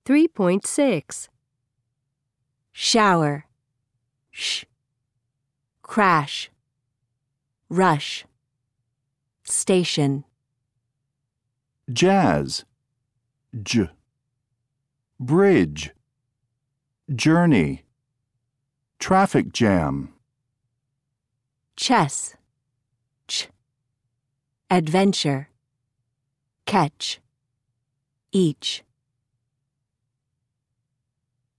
3.6 Shower, sh. Crash, rush. Station. Jazz, j. Bridge, journey. Traffic jam. Chess, ch. Adventure, catch. Each.